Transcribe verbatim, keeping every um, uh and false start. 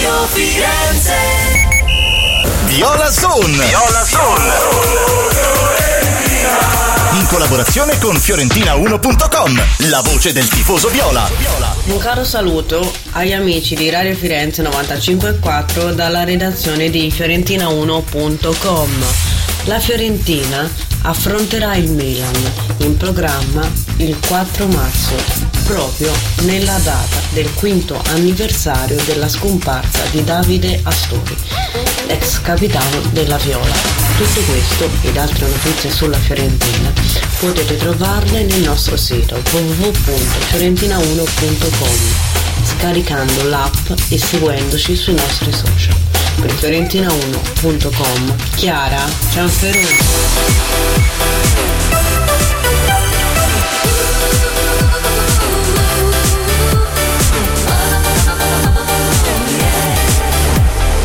Radio Firenze. Viola Zone. Viola Zone. In collaborazione con Fiorentina uno punto com, la voce del tifoso viola. Un caro saluto agli amici di Radio Firenze novantacinque e quattro dalla redazione di Fiorentina uno punto com. La Fiorentina affronterà il Milan in programma il quattro marzo, proprio nella data del quinto anniversario della scomparsa di Davide Astori, ex capitano della Viola. Tutto questo ed altre notizie sulla Fiorentina potete trovarle nel nostro sito w w w punto fiorentina uno punto com, scaricando l'app e seguendoci sui nostri social. Per fiorentina uno punto com, Chiara Cianferoni.